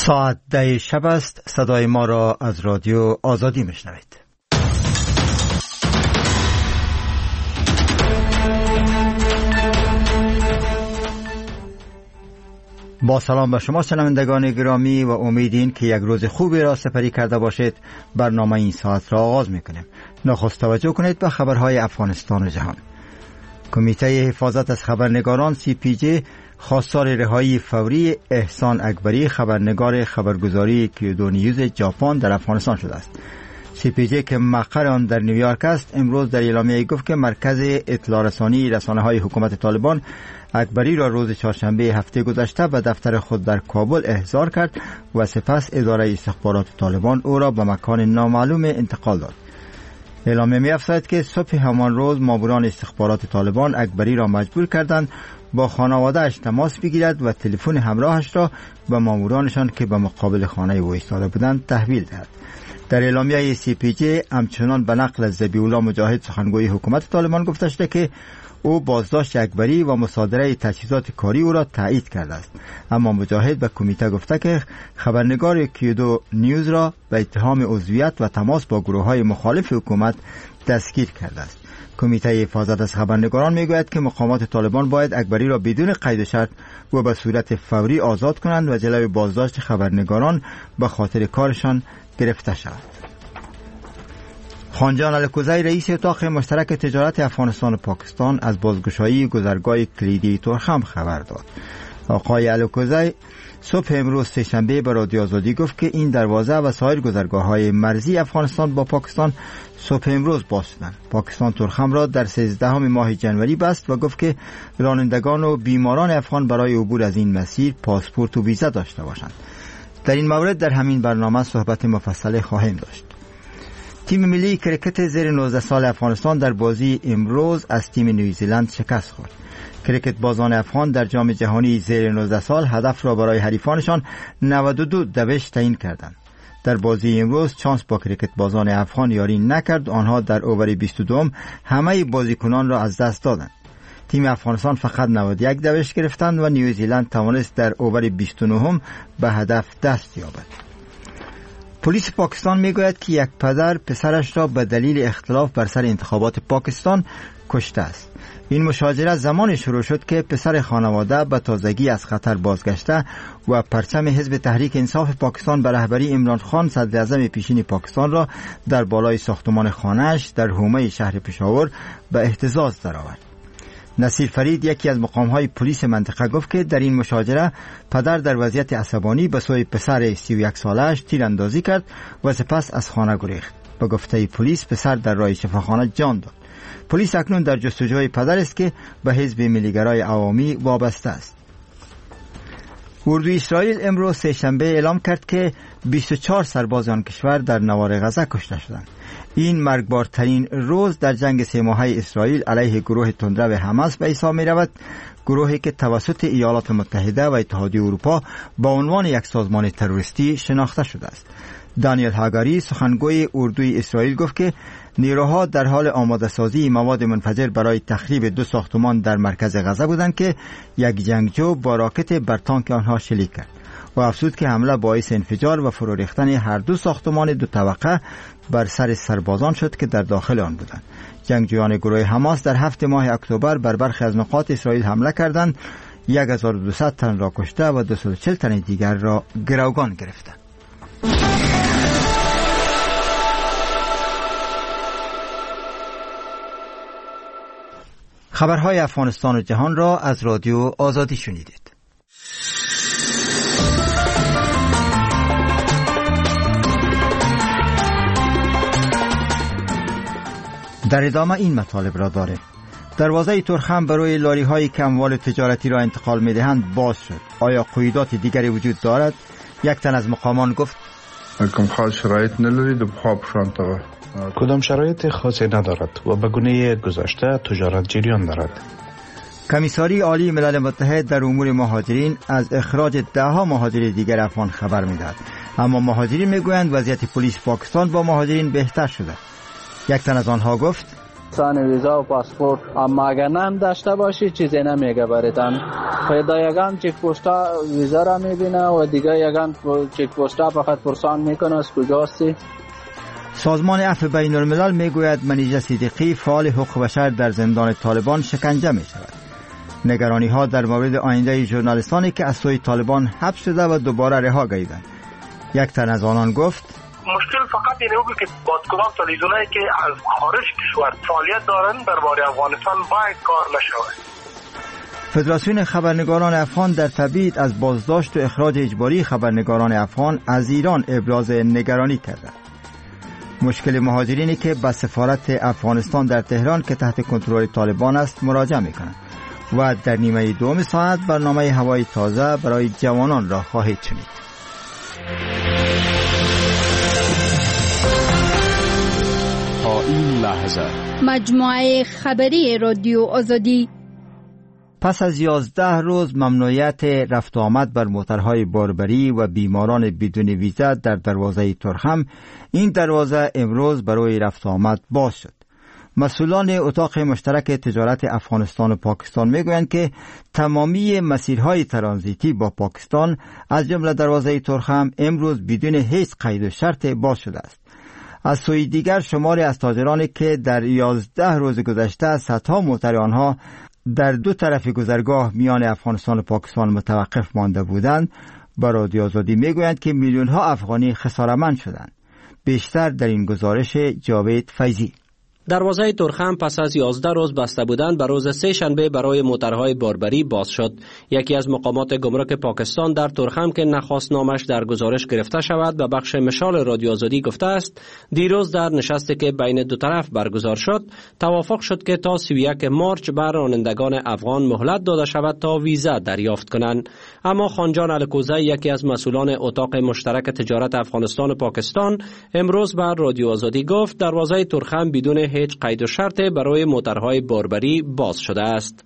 ساعت 10 شب است. صدای ما را از رادیو آزادی میشنوید. با سلام به شما شنوندگان گرامی و امیدین که یک روز خوبی را سپری کرده باشید. برنامه این ساعت را آغاز میکنیم. نخست توجه کنید به خبرهای افغانستان و جهان. کمیته حفاظت از خبرنگاران CPJ خواستار رهایی فوری احسان اکبری، خبرنگار خبرگزاری کیودو نیوز ژاپن در افغانستان شده است. CPJ که مقر آن در نیویورک است، امروز در اعلامیه گفت که مرکز اطلاع رسانی رسانه‌های حکومت طالبان اکبری را روز چهارشنبه هفته گذشته به دفتر خود در کابل احضار کرد و سپس اداره استخبارات طالبان او را به مکان نامعلوم انتقال داد. اعلامیه می‌افزاید که صبح همان روز ماموران استخبارات طالبان اکبری را مجبور کردند با خانواده‌اش تماس بگیرد و تلفن همراهش را به مامورانشان که به مقابل خانه او ایستاده بودند تحویل دهد. در اعلامیه CPJ همچنان به نقل از ذبیح‌الله مجاهد سخنگوی حکومت طالبان گفته شده که او بازداشت اکبری و مصادره تجهیزات کاری او را تایید کرده است، اما مجاهد به کمیته گفته که خبرنگار کیودو نیوز را به اتهام عضویت و تماس با گروه‌های مخالف حکومت دستگیر کرده است. کمیته حفاظت از خبرنگاران میگوید که مقامات طالبان باید اکبری را بدون قید و شرط و به صورت فوری آزاد کنند و جلوی بازداشت خبرنگاران به خاطر کارشان گرفته شود. خانجان الکوزی رئیس اتاق مشترک تجارت افغانستان و پاکستان از بازگشایی گذرگاه کلیدی تورخم خبر داد. آقای الکوزی صبح امروز سه‌شنبه به رادیو آزادی گفت که این دروازه و سایر گذرگاه‌های مرزی افغانستان با پاکستان صبح امروز باز شدند. پاکستان تورخم را در 13 ماه جنوری بست و گفت که رانندگان و بیماران افغان برای عبور از این مسیر پاسپورت و ویزا داشته باشند. در این مورد در همین برنامه صحبت مفصل خواهیم داشت. تیم ملی کرکت زیر 19 سال افغانستان در بازی امروز از تیم نیوزیلند شکست خورد. کرکت بازان افغان در جام جهانی زیر 19 سال هدف را برای حریفانشان 92 دوش تعیین کردند. در بازی امروز چانس با کرکت بازان افغان یاری نکرد. آنها در اوور 22 همه بازیکنان را از دست دادند. تیم افغانستان فقط 91 دوش گرفتند و نیوزیلند توانست در اوور 29 به هدف دست یابد. پلیس پاکستان میگوید که یک پدر پسرش را به دلیل اختلاف بر سر انتخابات پاکستان کشته است. این مشاجره زمانی شروع شد که پسر خانواده به تازگی از قطر بازگشته و پرچم حزب تحریک انصاف پاکستان به رهبری عمران خان صدر اعظم پیشین پاکستان را در بالای ساختمان خانه‌اش در حومه شهر پشاور به اهتزاز درآورد. نصیر فرید یکی از مقام‌های پلیس منطقه گفت که در این مشاجره پدر در وضعیت عصبانی به سوی پسر 31 ساله‌اش تیراندازی کرد و سپس از خانه گریخت. به گفته پلیس پسر در راه شفاخانه جان داد. پلیس اکنون در جستجوی پدر است که به حزب ملیگرای عوامی وابسته است. اردوی اسرائیل امروز سه‌شنبه اعلام کرد که 24 سرباز آن کشور در نوار غزه کشته شدند. این مرگبارترین روز در جنگ 3 ماهه اسرائیل علیه گروه تندرو حماس به حساب می رود، گروهی که توسط ایالات متحده و اتحادیه اروپا با عنوان یک سازمان تروریستی شناخته شده است. دانیل هاگاری سخنگوی اردوی اسرائیل گفت که نیروها در حال آماده سازی مواد منفجر برای تخریب 2 ساختمان در مرکز غزه بودند که یک جنگجو با راکت بر تانک آنها شلیک کرد و افزود که حمله باعث انفجار و فرو ریختن هر 2 ساختمان 2 طبقه بر سر سربازان شد که در داخل آن بودند. جنگجویان گروه حماس در 7 ماه اکتبر بر برخی از نقاط اسرائیل حمله کردند، 1200 تن را کشته و 240 تن دیگر را گروگان گرفتند. خبرهای افغانستان و جهان را از رادیو آزادی شنیدید. در ادامه این مطالب را داریم. دروازه تورخم برای لاری هایی که اموال تجارتی را انتقال می دهند باز شد. آیا قیودات دیگری وجود دارد؟ یک تن از مقامان گفت کوم خاص شرایط ندارید و خواب شانتوه. کدام شرایط خاصی ندارد و به گونه گذشته تجارت جریان دارد. کمیساری عالی ملل متحد در امور مهاجرین از اخراج 10 مهاجر دیگر افغان خبر می‌دهد، اما مهاجرین میگویند وضعیت پلیس پاکستان با مهاجرین بهتر شده. یک تن از آنها گفت احسان ویزا و پاسپورت، اما اگر نام داشته باشی چیزی نمیگه براتان. پیدا یگان چک پستا ویزا را میبینه و دیگه یگان چک پستا فقط پرسان میکنه از کجاستی. سازمان عفو بین الملل میگوید منیژه صدیقی فعال حقوق بشر در زندان طالبان شکنجه می شود. نگرانی ها در مورد آینده ژورنالیستانی که از سوی طالبان حبس شده و دوباره رها گردیدند. یک تن از آنان گفت مشکل فقط اینه بود که بازگوان تلویزیونایی که از خارج کشور فعالیت دارند درباره افغانستان باید کار نشود. فدراسیون خبرنگاران افغان در تبعید از بازداشت و اخراج اجباری خبرنگاران افغان از ایران ابراز نگرانی کرده. مشکل مهاجرینی که به سفارت افغانستان در تهران که تحت کنترل طالبان است مراجعه میکنند و در نیمه دوم ساعت برنامه هوای تازه برای جوانان را خواهید شنید. تا این لحظه مجموعه خبری رادیو آزادی. پس از 11 روز ممنوعیت رفت و آمد بر موترهای باربری و بیماران بدون ویزا در دروازه ترخم، این دروازه امروز برای رفت و آمد باز شد. مسئولان اتاق مشترک تجارت افغانستان و پاکستان میگویند که تمامی مسیرهای ترانزیتی با پاکستان از جمله دروازه ترخم امروز بدون هیچ قید و شرط باز شده است. از سوی دیگر شماری از تاجرانی که در 11 روز گذشته صدها موتر آنها در دو طرف گذرگاه میان افغانستان و پاکستان متوقف مانده بودند با رادیو آزادی میگویند که میلیون ها افغانی خساره‌مند شدند. بیشتر در این گزارش جاوید فیضی. دروازه ترخم پس از 11 روز بسته بودن به روز سه شنبه برای موترهای باربری باز شد. یکی از مقامات گمرک پاکستان در ترخم که نخواست نامش در گزارش گرفته شود به بخش مشال رادیو آزادی گفته است دیروز در نشستی که بین دو طرف برگزار شد توافق شد که تا 31 مارچ بر رانندگان افغان مهلت داده شود تا ویزا دریافت کنند. اما خانجان الکوزی یکی از مسئولان اتاق مشترک تجارت افغانستان و پاکستان امروز بر رادیو آزادی گفت دروازه ترخم بدون هیچ قید و شرط برای موترهای باربری باز شده است.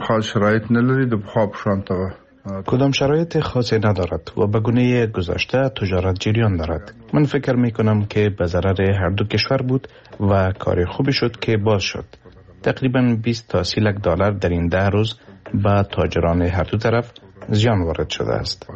کدام شرایط خاصی ندارد و به گونه گذشته تجارت جریان دارد. من فکر می کنم که به ضرر هر دو کشور بود و کار خوبی شد که باز شد. تقریبا 20 تا 30 لک دلار در این 10 روز به تاجران هر دو طرف زیان وارد شده است.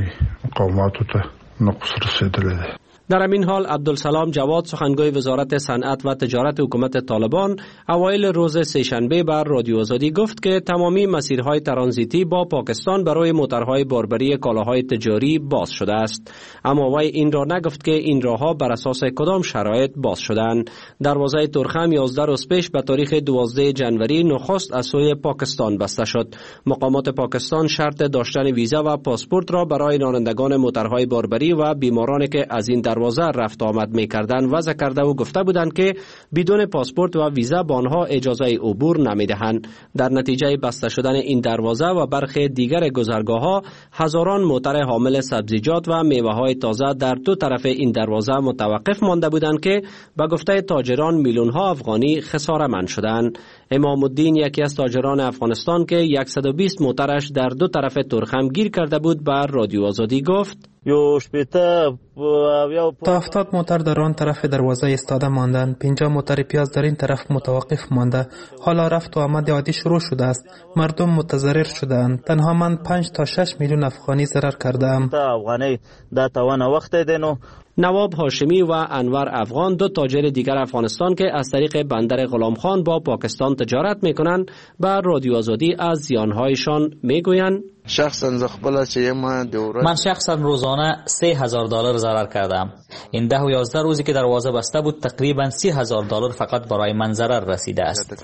در همین حال عبدالسلام جواد سخنگوی وزارت صنعت و تجارت حکومت طالبان اوایل روز سه‌شنبه بر رادیو آزادی گفت که تمامی مسیرهای ترانزیتی با پاکستان برای موترهای باربری کالاهای تجاری باز شده است. اما وی این را نگفت که این راهها بر اساس کدام شرایط باز شدند. دروازه ترخم 11 روز پیش به تاریخ 12 جنوری نخست از سوی پاکستان بسته شد. مقامات پاکستان شرط داشتن ویزا و پاسپورت را برای رانندگان موترهای باربری و بیمارانی که از این دروازه رفت آمد می‌کردند وضع کرده و گفته بودند که بدون پاسپورت و ویزا به آنها اجازه عبور نمی‌دهند. در نتیجه بسته شدن این دروازه و برخی دیگر گذرگاه‌ها هزاران موتر حامل سبزیجات و میوه‌های تازه در دو طرف این دروازه متوقف مانده بودند که به گفته تاجران میلیون‌ها افغانی خساره‌مند شدند. امام الدین یکی از تاجران افغانستان که 120 موترش در دو طرف ترخم گیر کرده بود بر رادیو آزادی گفت تا 70 موتر در آن طرف دروازه ایستاده ماندند. 50 موتر پیاز در این طرف متوقف مانده. حالا رفت و آمد عادی شروع شده است. مردم متضرر شدند. تنها من 5 تا 6 میلیون افغانی ضرر کردم. نواب هاشمی و انور افغان دو تاجر دیگر افغانستان که از طریق بندر غلام خان با پاکستان تجارت میکنند بر رادیو آزادی از زیانهایشان میگویند من شخصا روزانه $3,000 ضرر کردم. این 10 و 11 روزی که دروازه بسته بود تقریبا $30,000 فقط برای من ضرر رسیده است.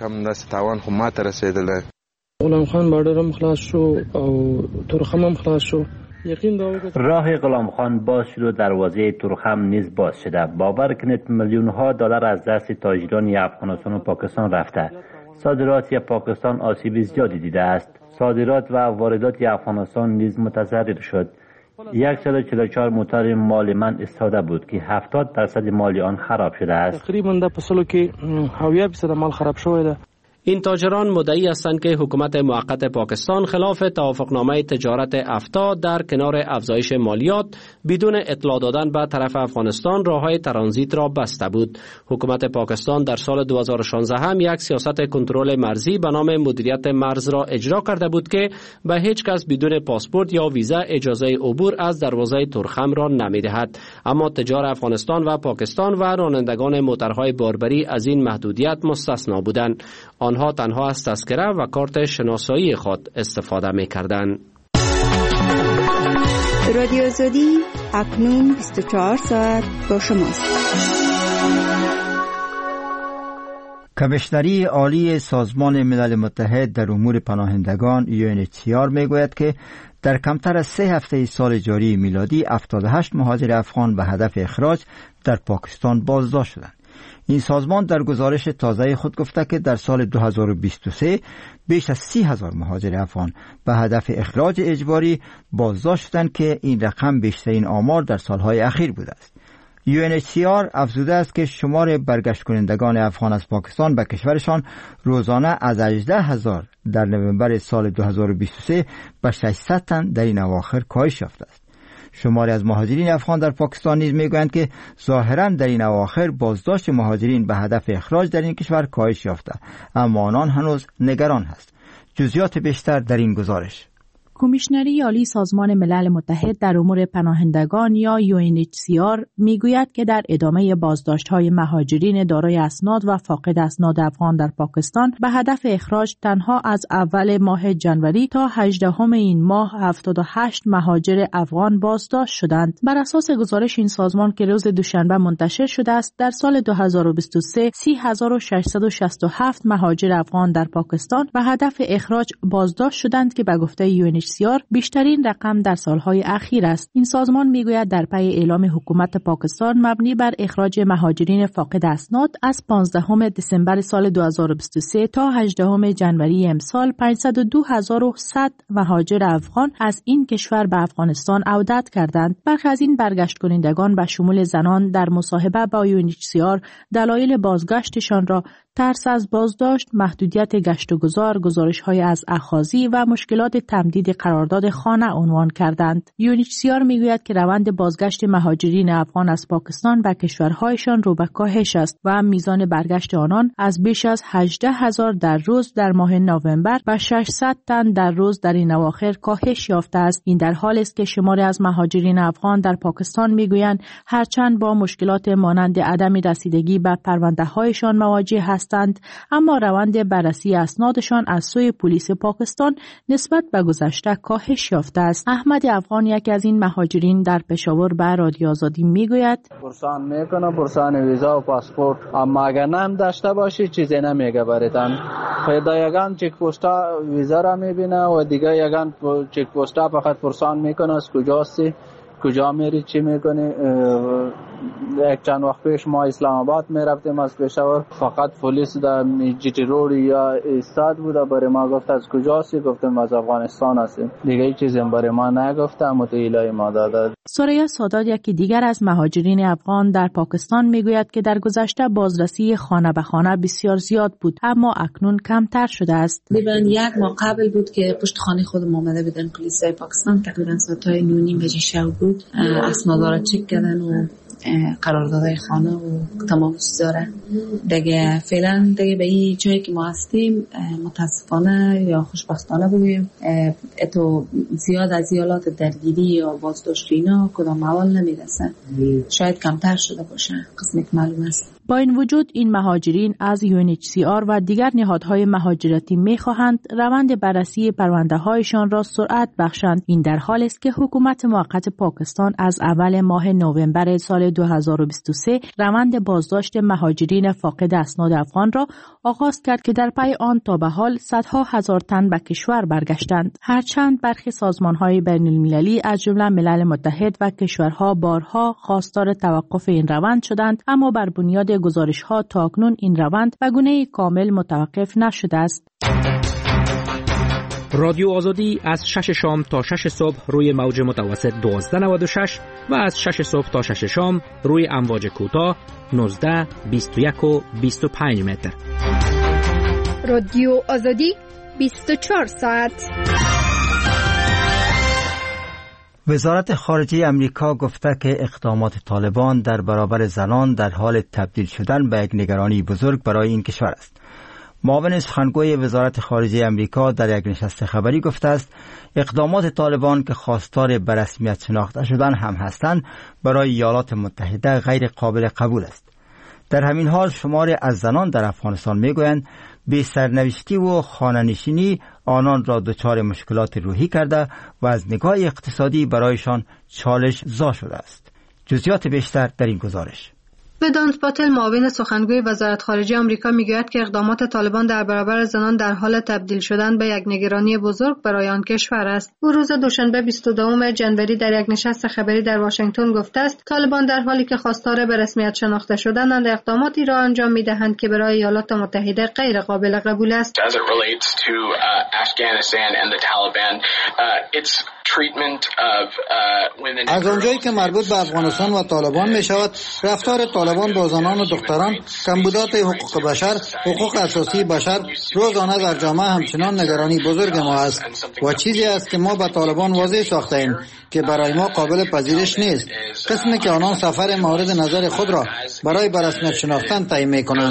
غلام خان بردرم خلاص شو او ترخم هم خلاص شو. راه غلام خان باز شد و دروازه ترخم نیز باز شده. باور کنید میلیون ها دلار از دست تاجران افغانستان و پاکستان رفته. صادرات پاکستان آسیب زیادی دیده است. صادرات و واردات افغانستان نیز متضرر شد. 144 موتر مال من استاده بود که 70% مال آن خراب شده است. تقریبا در پسلو که 70% مال خراب شده. این تاجران مدعی هستند که حکومت موقت پاکستان خلاف توافقنامه تجارت افتا در کنار افزایش مالیات بدون اطلاع دادن به طرف افغانستان راههای ترانزیت را بسته بود. حکومت پاکستان در سال 2016 هم یک سیاست کنترل مرزی به نام مدیریت مرز را اجرا کرده بود که به هیچ کس بدون پاسپورت یا ویزا اجازه عبور از دروازه ترخم را نمی‌دهد. اما تجار افغانستان و پاکستان و رانندگان موترهای باربری از این محدودیت مستثنا بودند. آنها تنها از تذکره و کارت شناسایی خود استفاده می‌کردند. رادیو آزادی اکنون 24 ساعت با شماست. کمیشنری عالی سازمان ملل متحد در امور پناهندگان UNHCR میگوید که در کمتر از 3 هفته سال جاری میلادی 78 مهاجر افغان به هدف اخراج در پاکستان بازداشت شدند. این سازمان در گزارش تازه خود گفته که در سال 2023 بیش از 30,000 مهاجر افغان به هدف اخراج اجباری بازداشت شدند که این رقم بیشترین آمار در سالهای اخیر بوده است. UNHCR افزوده است که شمار برگشت کنندگان افغان از پاکستان به کشورشان روزانه از 18,000 در نوامبر سال 2023 به 600 تن در این اواخر کاهش یافته است. شماری از مهاجرین افغان در پاکستان نیز میگویند که ظاهراً در این اواخر بازداشت مهاجرین به هدف اخراج در این کشور کاهش یافته، اما آنان هنوز نگران هست. جزئیات بیشتر در این گزارش. کمیشنری عالی سازمان ملل متحد در امور پناهندگان یا UNHCR میگوید که در ادامه بازداشت‌های مهاجرین دارای اسناد و فاقد اسناد افغان در پاکستان به هدف اخراج تنها از اول ماه جنوری تا 18 این ماه 78 مهاجر افغان بازداشت شدند. بر اساس گزارش این سازمان که روز دوشنبه منتشر شده است، در سال 2023 30,667 مهاجر افغان در پاکستان به هدف اخراج بازداشت شدند که به گفته UNHCR بیشترین رقم در سالهای اخیر است. این سازمان میگوید در پی اعلام حکومت پاکستان مبنی بر اخراج مهاجرین فاقد اسناد از 15 دسامبر سال 2023 تا 18 جنوری امسال 502,100 مهاجر افغان از این کشور به افغانستان عودت کردند. برخی از این برگشت کنندگان به شمول زنان در مصاحبه با UNHCR دلایل بازگشتشان را ترس از بازداشت، محدودیت گشت و گذار، گزارش‌های از اخاذی و مشکلات تمدید قرارداد خانه عنوان کردند. UNHCR میگوید که روند بازگشت مهاجرین افغان از پاکستان به کشورهایشان رو به کاهش است و میزان برگشت آنان از بیش از 18,000 در روز در ماه نوامبر به 600 تن در روز در این اواخر کاهش یافته است. این در حالی است که شماری از مهاجرین افغان در پاکستان میگویند هرچند با مشکلات مانند عدم رسیدگی به پرونده‌هایشان مواجه هستند، اما روند بررسی اسنادشان از سوی پلیس پاکستان نسبت به گذشته کاهش یافته است. احمد افغان یکی از این مهاجرین در پشاور به رادیو آزادی میگوید پرسان میکنه پرسان ویزا و پاسپورت، اما اگر نام داشته باشی چیزی نمیگه براتان. پیدا یگان چک پستا ویزا را میبینه و دیگه یگان چک پستا فقط پرسان میکنه از کجاستی، کجا میری، چی میکنی. یک چند وقت پیش ما اسلام آباد میرفتیم از پشاور، فقط پلیس در جیتی روड یا استاد بوده، برای ما گفت از کجاست، گفتم از افغانستان هستیم. دیگه هیچ چیزی برای ما نگفته، متعیلای ما داده. سوریا سادات یکی دیگر از مهاجرین افغان در پاکستان میگوید که در گذشته بازرسی خانه به خانه بسیار زیاد بود، اما اکنون کمتر شده است. تقریبا یک ماه قبل بود که پشت خانه خودم اومده بودن پلیسای پاکستان، تقریبا ساعت‌های 9:30 بجه شب بود، اسنادا را چک کردن و قراردادهای خانه و تمام چیزا را دیگه فعلا دیگه به این جایی که ما هستیم متاسفانه یا خوشبختانه بگویم اتو زیاد از ایالات درگیری یا بازداشت اینا کدام اول نمیرسن، شاید کمتر شده باشه قسمی که معلوم است. با این وجود این مهاجرین از UNHCR و دیگر نهادهای مهاجرتی می‌خواهند روند بررسی پرونده‌هایشان را سرعت بخشند. این در حالی است که حکومت موقت پاکستان از اول ماه نوامبر سال 2023 روند بازداشت مهاجرین فاقد اسناد افغان را آغاز کرد که در پی آن تا به حال صدها هزار تن به کشور برگشتند. هرچند برخی سازمان‌های بین‌المللی از جمله ملل متحد و کشورها بارها خواستار توقف این روند شدند، اما بر بنیاد گزارش‌ها تاکنون این روند به گونه کامل متوقف نشده است. رادیو آزادی از 6 شام تا 6 صبح روی موج متوسط 1296 و از 6 صبح تا 6 شام روی امواج کوتاه 19، 21 و 25 متر. رادیو آزادی 24 ساعت. وزارت خارجه امریکا گفته که اقدامات طالبان در برابر زنان در حال تبدیل شدن به یک نگرانی بزرگ برای این کشور است. معاون سخنگوی وزارت خارجه امریکا در یک نشست خبری گفته است اقدامات طالبان که خواستار به رسمیت شناخته شدن هم هستند برای ایالات متحده غیر قابل قبول است. در همین حال شماری از زنان در افغانستان میگویند بی سرنوشتی و خانه‌نشینی آنان را دچار مشکلات روحی کرده و از نگاه اقتصادی برایشان چالش زا شده است. جزئیات بیشتر در این گزارش. ودانت پاتل معاون سخنگوی وزارت خارجه آمریکا میگوید که اقدامات طالبان در برابر زنان در حال تبدیل شدن به یک نگرانی بزرگ برای آن کشور است. او روز دوشنبه 22 جنوری در یک نشست خبری در واشنگتن گفته است طالبان در حالی که خواستار به رسمیت شناخته شدنند اقداماتی را انجام میدهند که برای ایالات متحده غیر قابل قبول است. از آنجایی که مربوط به افغانستان و طالبان می شود، رفتار طالبان با زنان و دختران، کمبودات حقوق بشر، حقوق اساسی بشر روزانه در جامعه همچنان نگرانی بزرگ ما است و چیزی است که ما به طالبان واضح ساخته ایم که برای ما قابل پذیرش نیست. قسمی که آنان سفر مورد نظر خود را برای به رسمیت شناختن تعیین می کنند.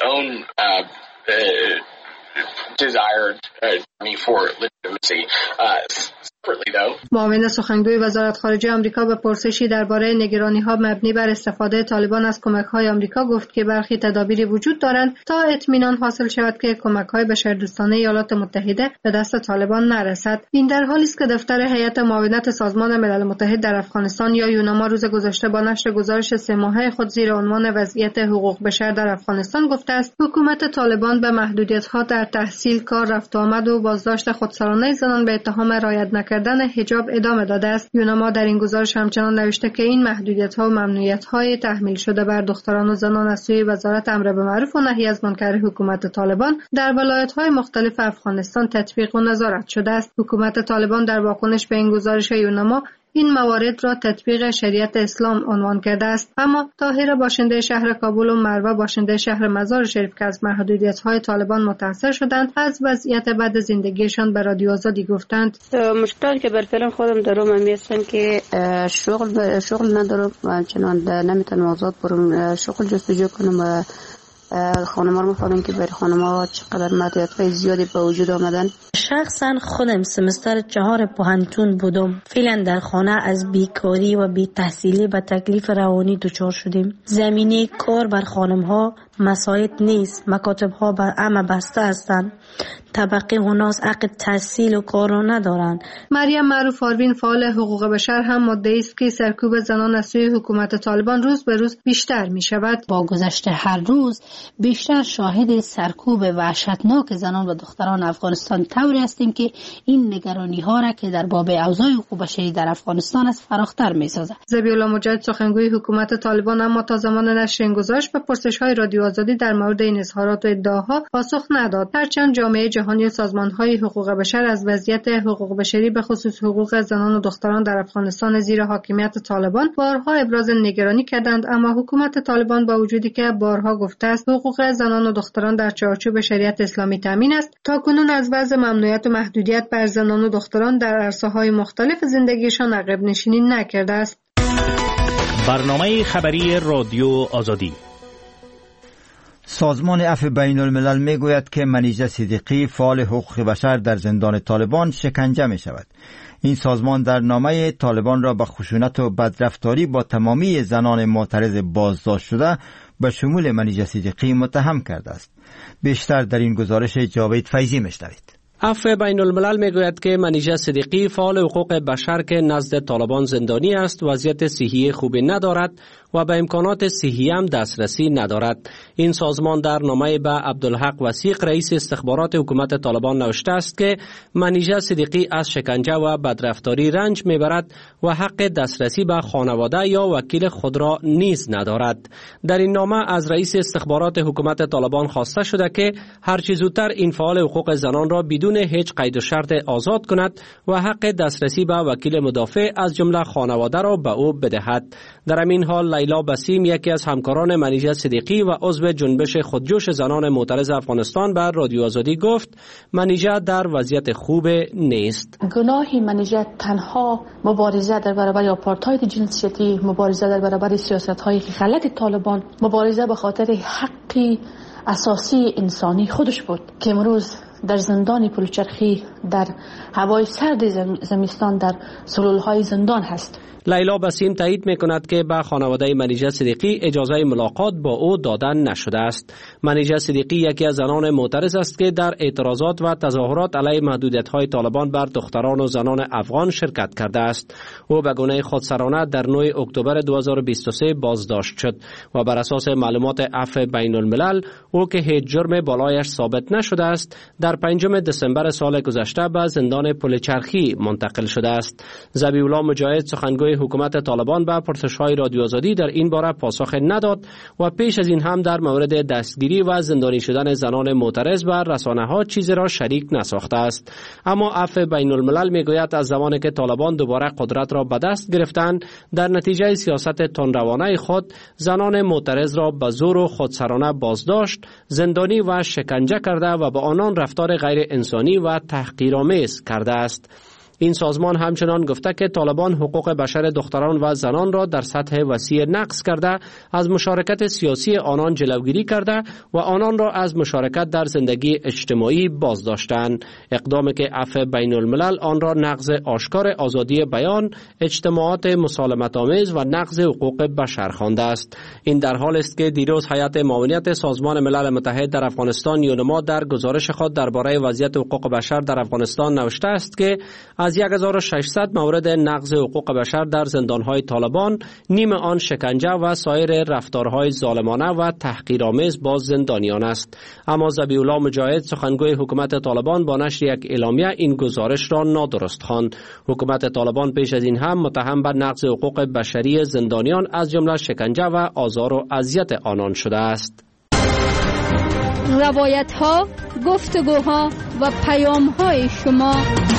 معاون سخنگوی وزارت خارجه آمریکا به پرسشی درباره نگرانی‌ها مبنی بر استفاده طالبان از کمک‌های آمریکا گفت که برخی تدابیری وجود دارند تا اطمینان حاصل شود که کمک‌های بشردوستانه ایالات متحده به دست طالبان نرسد. این در حالی است که دفتر هیئت معاونت سازمان ملل متحد در افغانستان یا یوناما روز گذشته با نشر گزارش 3 ماهه خود زیر عنوان وضعیت حقوق بشر در افغانستان گفته است حکومت طالبان به محدودیت‌ها در تحصیل، کار، رفت و آمد و بازداشت خودسرانه زنان به اتهام رعایت نکردن حجاب ادامه داده است. یوناما در این گزارش همچنان نوشته که این محدودیت‌ها و ممنوعیت‌های تحمیل شده بر دختران و زنان از سوی وزارت امر به معروف و نهی از منکر حکومت طالبان در ولایت‌های مختلف افغانستان تطبیق و نظارت شده است. حکومت طالبان در واکنش به این گزارش یوناما این موارد را تطبیق شریعت اسلام عنوان کرده است. اما طاهره باشنده شهر کابل و مروه باشنده شهر مزار شریف که از محدودیت‌های طالبان متاثر شدند از وضعیت بد زندگیشان به رادیو آزادی گفتند. مشکلاتی که بر فعلا خودم دارم همی هستن که شغل ندارم و چنان نمیتونم آزاد برم شغل جستجو کنم و خانم ها رو می‌فهمیم که برای خانم ها چقدر محدودیت‌های زیادی به وجود آمدن. شخصا خودم سمستر 4 پوهنتون بودم. فعلا در خانه از بیکاری و بی تحصیلی به تکلیف روانی دچار شدیم. زمینه کار بر خانم ها مساعد نیست. مکاتب ها بر همه بسته هستند. طبقه هناس حق تحصیل و کار را ندارند. مریم معروف آروین فعال حقوق بشر هم مدعی است که سرکوب زنان از سوی حکومت طالبان روز به روز بیشتر می شود. با گذشت هر روز بیشتر شاهد سرکوب وحشتناک زنان و دختران افغانستان طوری هستیم که این نگرانی ها را که در باب اوضاع حقوق بشری در افغانستان است فراختر می سازد. ذبیح الله مجاهد سخنگوی حکومت طالبان اما تا زمان نشر این گزارش به پرسش های رادیو آزادی در مورد این اظهارات و ادعاها پاسخ نداد. هرچند جامعه جهانی و سازمان‌های حقوق بشر از وضعیت حقوق بشری به خصوص حقوق زنان و دختران در افغانستان زیر حاکمیت طالبان بارها ابراز نگرانی کردند، اما حکومت طالبان با وجودی که بارها گفته است حقوق زنان و دختران در چارچوب شریعت اسلامی تامین است، تاکنون از وضع ممنوعیت و محدودیت بر زنان و دختران در عرصه‌های مختلف زندگیشان عقب نشینی نکرده است. برنامه خبری رادیو آزادی. سازمان عفو بین الملل می گوید که منیژه صدیقی فعال حقوق بشر در زندان طالبان شکنجه می شود. این سازمان در نامه طالبان را به خشونت و بدرفتاری با تمامی زنان معترض بازداشت شده به شمول منیژه صدیقی متهم کرده است. بیشتر در این گزارش جاوید فیضی میشنوید. عفو بین الملل میگوید که منیژه صدیقی فعال حقوق بشر که نزد طالبان زندانی است وضعیت صحی خوبی ندارد و به امکانات صحی هم دسترسی ندارد. این سازمان در نامه به عبدالحق وثیق رئیس استخبارات حکومت طالبان نوشته است که منیژه صدیقی از شکنجه و بدرفتاری رنج میبرد و حق دسترسی به خانواده یا وکیل خود را نیز ندارد. در این نامه از رئیس استخبارات حکومت طالبان خواسته شده که هر چه زودتر این فعال حقوق زنان را بدون هیچ قید و شرط آزاد کند و حق دسترسی به وکیل مدافع از جمله خانواده را به او بدهد. در همین حال لیلا بسیم، یکی از همکاران منیژه صدیقی و عضو جنبش خودجوش زنان معترض افغانستان، بر رادیو آزادی گفت منیژه در وضعیت خوب نیست. گناه منیژه تنها مبارزه در برابر آپارتاید جنسیتی، مبارزه در برابر سیاست‌های غلط طالبان، مبارزه به خاطر حقی اساسی انسانی خودش بود که امروز در زندان پلچرخی، در هوای سرد زمستان، در سلولهای زندان هست. لیلا بسیم تایید می‌کند که به خانواده منیژه صدیقی اجازه ملاقات با او دادن نشده است. منیژه صدیقی یکی از زنان معترض است که در اعتراضات و تظاهرات علیه محدودیت‌های طالبان بر دختران و زنان افغان شرکت کرده است. او به گونه خودسرانه در 9 اکتبر 2023 بازداشت شد و بر اساس معلومات عفو بین الملل او که هیچ جرم بالایش ثابت نشده است، در 5 دسامبر سال گذشته به زندان پلچرخی منتقل شده است. ذبیح‌الله مجاهد، سخنگوی حکومت طالبان، به پرسش‌های رادیو آزادی در این باره پاسخ نداد و پیش از این هم در مورد دستگیری و زندانی شدن زنان معترض بر رسانه‌ها چیزی را شریک نساخته است. اما عفو بین الملل میگوید از زمانی که طالبان دوباره قدرت را به دست گرفتند، در نتیجه سیاست تندروانه خود زنان معترض را به زور و خودسرانه بازداشت، زندانی و شکنجه کرده و با آنان رفتار غیر انسانی و تحقیرآمیز کرده است. این سازمان همچنان گفته که طالبان حقوق بشر دختران و زنان را در سطح وسیع نقض کرده، از مشارکت سیاسی آنان جلوگیری کرده و آنان را از مشارکت در زندگی اجتماعی بازداشتند. اقدامی که عفو بین الملل آن را نقض آشکار آزادی بیان، اجتماعات مسالمت آمیز و نقض حقوق بشر خوانده است. این در حال است که دیروز هیئت معاونیت سازمان ملل متحد در افغانستان یونما در گزارش خود درباره وضعیت حقوق بشر در افغانستان نوشته است که از 1600 مورد نقض حقوق بشر در زندانهای طالبان، نیم آن شکنجه و سایر رفتارهای ظالمانه و تحقیرآمیز با زندانیان است. اما ذبیح‌الله مجاهد، سخنگوی حکومت طالبان، با نشر یک اعلامیه این گزارش را نادرست خواند. حکومت طالبان پیش از این هم متهم به نقض حقوق بشری زندانیان از جمله شکنجه و آزار و اذیت آنان شده است. روایت‌ها، گفتگوها و پیام‌های شما.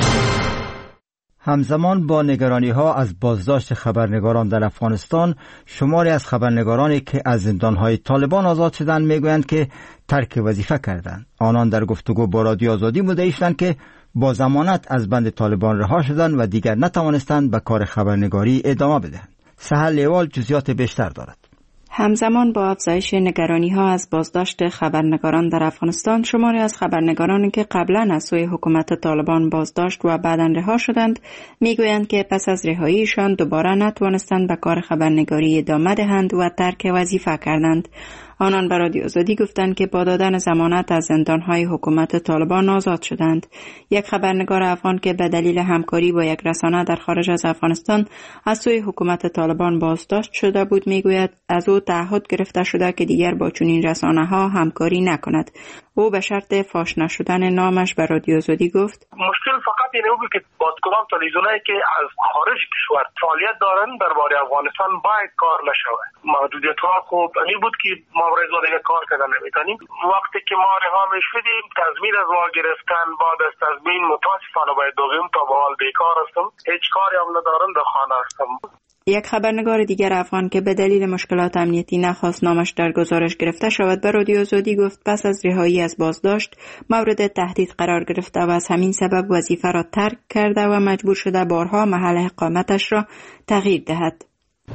همزمان با نگرانی‌ها از بازداشت خبرنگاران در افغانستان، شماری از خبرنگارانی که از زندان‌های طالبان آزاد شدند میگویند که ترک وظیفه کردند. آنان در گفتگو با رادیو آزادی مدعی شدند که با ضمانت از بند طالبان رها شدند و دیگر نتوانستند به کار خبرنگاری ادامه بدهند. سهر لیوال جزئیات بیشتر دارد. همزمان با افزایش نگرانی‌ها از بازداشت خبرنگاران در افغانستان، شماری از خبرنگارانی که قبلا از سوی حکومت طالبان بازداشت و بعداً رها شدند میگویند که پس از رهاییشان دوباره نتوانستند به کار خبرنگاری ادامه دهند و ترک وظیفه کردند. آنان به رادیو آزادی گفتند که با دادن ضمانت از زندان‌های حکومت طالبان آزاد شدند. یک خبرنگار افغان که به دلیل همکاری با یک رسانه در خارج از افغانستان از سوی حکومت طالبان بازداشت شده بود میگوید از او تعهد گرفته شده که دیگر با چنین رسانه‌ها همکاری نکند. او به شرط فاش نشدن نامش به رادیو آزادی گفت: مشکل فقط اینه بود که با کدام تلویزیونایی که از خارج کشور فعالیت دارن درباره افغانستان باید کار نشود. محدودیت‌ها خوب این بود که ما برای دیگه کار کردن نمی‌تونیم. وقتی که ما رها می‌شدیم تضمین از ما گرفتن، بعد از تضمین متاسفانه باید بگویم تا به حال بیکار هستم، هیچ کاری هم ندارم، در خانه هستم. یک خبرنگار دیگر افغان که به دلیل مشکلات امنیتی نخواست نامش در گزارش گرفته شود به رادیو آزادی گفت پس از رهایی از بازداشت مورد تهدید قرار گرفته و از همین سبب وظیفه را ترک کرده و مجبور شده بارها محل اقامتش را تغییر دهد.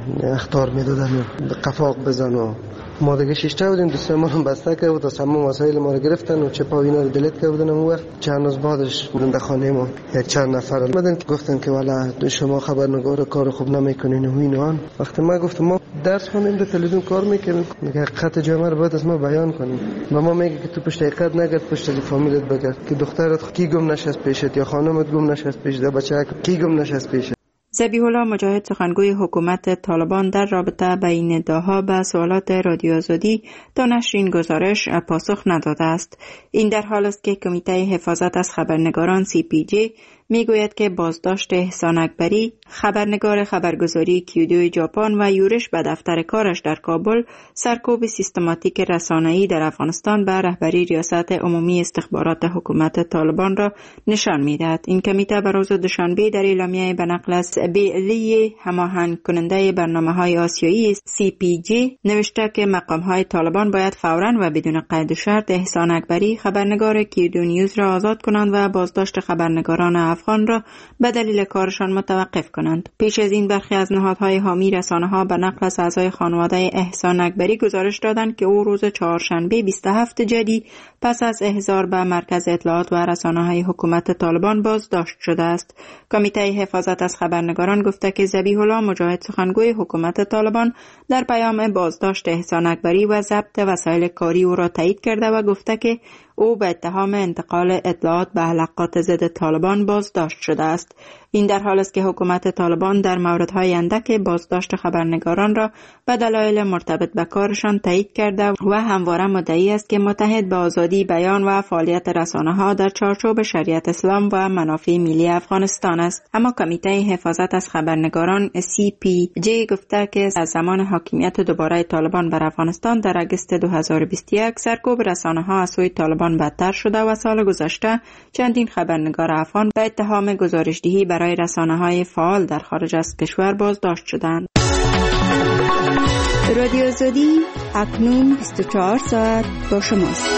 اخطار میدادن قفاق بزن و ما دیگه شیشته بودیم، دوست ما هم بسته کرده بود، تمام وسایل ما رو گرفتن و چپا و اینا رو دلیت کردن. اون وقت چند روز بعدش بودن در خانه ما یک چند نفر اومدن گفتن که والا شما خبرنگار کار خوب نمیکنین و اینا. وقتی ما گفتم ما درس خوندیم در تلویزیون کار میکنیم، میگه حقیقت جامعه رو باید از ما بیان کنیم. و ما میگه که تو پشت حقیقت نگرد، پشت از فامیلت بگرد که دخترت کی گم نشست پیشت یا خانمت گم نشست پیشت، بچه‌ک کی گم نشست پیشت. ذبیح‌الله مجاهد، سخنگوی حکومت طالبان، در رابطه با این ادعاها به سوالات رادیو آزادی تا نشر این گزارش پاسخ نداده است. این در حال است که کمیته حفاظت از خبرنگاران CPJ میگوید که بازداشت احسان اکبری، خبرنگار خبرگزاری کیودو ژاپن و یورش به دفتر کارش در کابل سرکوب سیستماتیک رسانه‌ای در افغانستان به رهبری ریاست عمومی استخبارات حکومت طالبان را نشان می‌دهد. این کمیته به روز دوشنبه در اعلامیه به نقل از بیلی هماهنگ کننده برنامه‌های آسیایی CPJ نوشته که مقام‌های طالبان باید فوراً و بدون قید و شرط احسان اکبری خبرنگار کیودو نیوز را آزاد کنند و بازداشت خبرنگاران افغان را به دلیل کارشان متوقف کنند. پیش از این برخی از نهادهای حامی رسانه‌ها به نقل از اعضای خانواده احسان اکبری گزارش دادند که او روز چهارشنبه 27 جدی پس از احضار به مرکز اطلاعات و رسانه‌های حکومت طالبان بازداشت شده است. کمیته حفاظت از خبرنگاران گفته که ذبیح الله مجاهد سخنگوی حکومت طالبان در پیام بازداشت احسان اکبری و ضبط وسایل کاری او را تایید کرده و گفته که او به اتهام انتقال اطلاعات به حلقات ضد طالبان بازداشت شده است. این در حال است که حکومت طالبان در موردهای اندک بازداشت خبرنگاران را به دلایل مرتبط به کارشان تایید کرده و همواره مدعی است که متحد به آزادی بیان و فعالیت رسانه‌ها در چارچوب شریعت اسلام و منافع ملی افغانستان است. اما کمیته حفاظت از خبرنگاران CPJ گفته که از زمان حاکمیت دوباره طالبان بر افغانستان در اگست 2021 سرکوب رسانه‌ها از سوی طالبان بدتر شده و سال گذشته چندین خبرنگار افغان به اتهام گزارش‌دهی برای رسانه‌های فعال در خارج از کشور بازداشت شدند. رادیو آزادی اکنون 24 ساعت با شماست.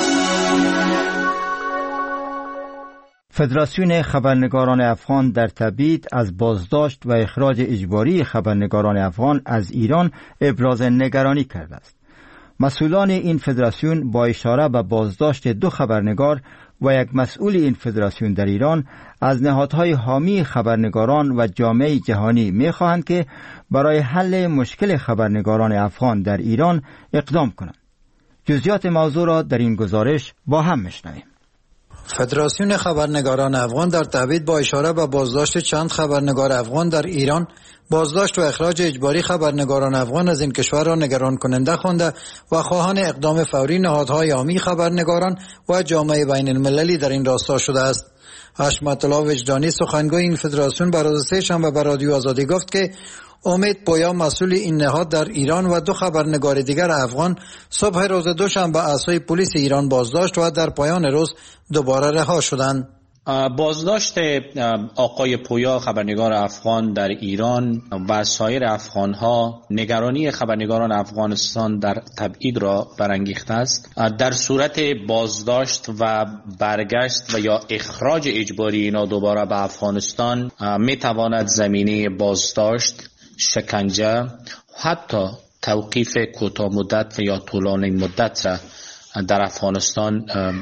فدراسیون خبرنگاران افغان در تبعید از بازداشت و اخراج اجباری خبرنگاران افغان از ایران ابراز نگرانی کرده است. مسئولان این فدراسیون با اشاره به بازداشت 2 خبرنگار و یک مسئول این فدراسیون در ایران از نهادهای حامی خبرنگاران و جامعه جهانی می‌خواهند که برای حل مشکل خبرنگاران افغان در ایران اقدام کنند. جزئیات موضوع را در این گزارش با هم می‌شنویم. فدراسیون خبرنگاران افغان در تبعید با اشاره به بازداشت چند خبرنگار افغان در ایران، بازداشت و اخراج اجباری خبرنگاران افغان از این کشور را نگران کننده خوانده و خواهان اقدام فوری نهادهای حامی خبرنگاران و جامعه بین المللی در این راستا شده است. حشمت الله وجدانی سخنگوی این فدراسیون بر روز سه‌شنبه به رادیو آزادی گفت که امید پویا مسئول این نهاد در ایران و 2 خبرنگار دیگر افغان صبح روز دوشنبه از سوی پلیس ایران بازداشت و در پایان روز دوباره رها شدند. بازداشت آقای پویا خبرنگار افغان در ایران و سایر افغانها نگرانی خبرنگاران افغانستان در تبعید را برانگیخته است. در صورت بازداشت و برگشت و یا اخراج اجباری اینا دوباره به افغانستان می تواند زمینه بازداشت، شکنجه، حتی توقیف کوتاه مدت و یا طولانی مدت را در افغانستان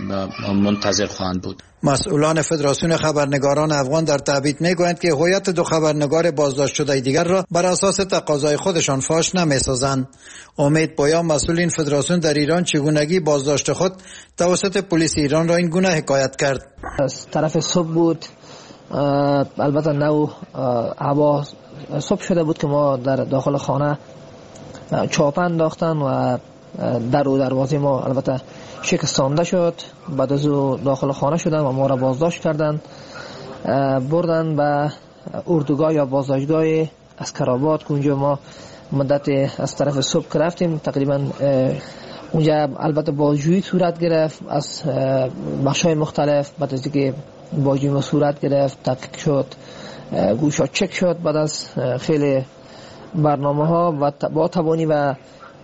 منتظر خواهند بود. مسئولان فدراسیون خبرنگاران افغان در تبعید میگویند که هویت 2 خبرنگار بازداشت شده دیگر را بر اساس تقاضای خودشان فاش نمی‌سازند. امید پویا مسئول این فدراسیون در ایران چگونگی بازداشت خود توسط پلیس ایران را این گونه حکایت کرد. از طرف صبح بود، البته نو هوا صبح شده بود که ما در داخل خانه چاپ انداختن و در و دروازه ما البته شکستانده شد. بعد از او داخل خانه شدن و ما را بازداشت کردن، بردن به اردوگاه یا بازداشتگاه اسکرآباد که اونجا ما مدت از طرف صبح رفتیم. تقریبا اونجا البته بازجویی صورت گرفت از بخش‌های مختلف. بعد از اینکه بازجویی ما صورت گرفت، تحقیق شد، گوشا چک شد، بعد از خیلی برنامه‌ها و با توانی و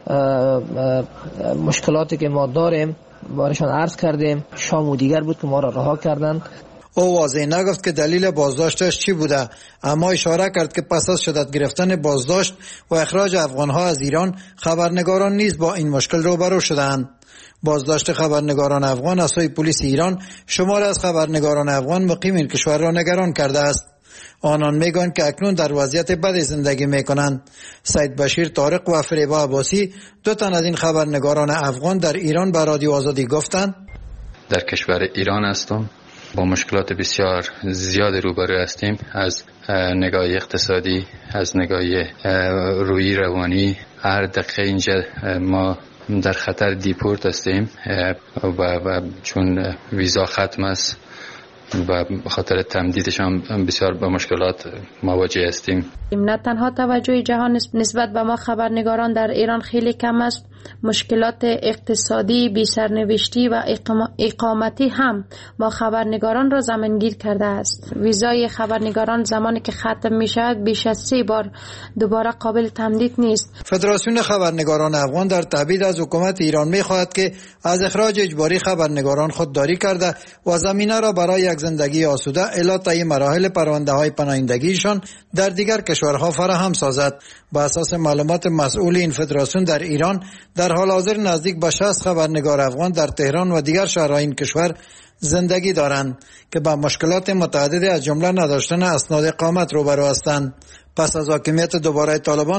مشکلاتی که ما داریم بارشان عرض کردیم. شام و دیگر بود که ما را رها کردند. او واضح نگفت که دلیل بازداشتش چی بوده، اما اشاره کرد که پس از شدت گرفتن بازداشت و اخراج افغانها از ایران، خبرنگاران نیز با این مشکل روبرو شدند. بازداشت خبرنگاران افغان از سوی پلیس ایران شمار از خبرنگاران افغان مقیم این کشور را نگران کرده است. آنان میگویند که اکنون در وضعیت بدی زندگی میکنند. سید بشیر طارق و فریبا عباسی 2 تن از این خبرنگاران افغان در ایران به رادیو آزادی گفتند در کشور ایران هستم، با مشکلات بسیار زیاد روبرو هستیم، از نگاه اقتصادی، از نگاه روحی روانی. هر دقیقه اینجا ما در خطر دیپورت هستیم و چون ویزا ختم است و به خاطر تمدیدش هم بسیار به مشکلات مواجه هستیم. نه تنها توجه جهان نسبت به ما خبرنگاران در ایران خیلی کم است، مشکلات اقتصادی، بی‌سرنوشتی و اقامتی هم ما خبرنگاران را زمینگیر کرده است. ویزای خبرنگاران زمانی که ختم می شود بیش از 3 بار دوباره قابل تمدید نیست. فدراسیون خبرنگاران افغان در تبعید از حکومت ایران می خواهد که از اخراج اجباری خبرنگاران خودداری کرده و زمینه را برای یک زندگی آسوده الی طی مراحل پرونده های پناهندگیشان در دیگر کشورها فراهم سازد. با اساس معلومات مسئول این فدراسیون در ایران در حال حاضر نزدیک به 60 خبرنگار افغان در تهران و دیگر شهرهای این کشور زندگی دارند که با مشکلات متعددی از جمله نداشتن اسناد اقامت روبرو هستند. پس از حاکمیت دوباره طالبان